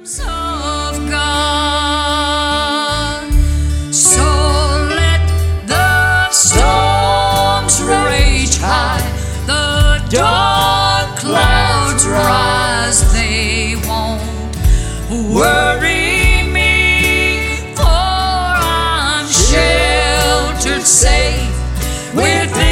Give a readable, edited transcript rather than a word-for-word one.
of God. So let the storms rage high, the dark clouds rise, they won't worry me, for I'm sheltered safe within